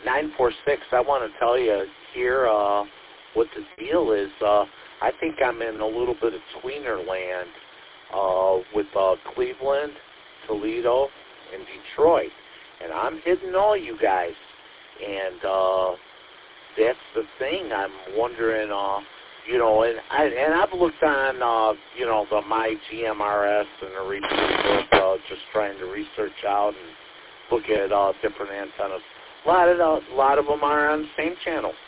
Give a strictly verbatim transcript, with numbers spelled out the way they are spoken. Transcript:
nine four six, I want to tell you here uh, what the deal is. Uh, I think I'm in a little bit of tweener land uh, with uh, Cleveland, Toledo, and Detroit. And I'm hitting all you guys. And uh, that's the thing. I'm wondering, uh, you know, and, I, and I've looked on, uh, you know, the My G M R S and the research book, uh, just trying to research out and look at uh, different antennas. A lot of, uh, a lot of them are on the same channel,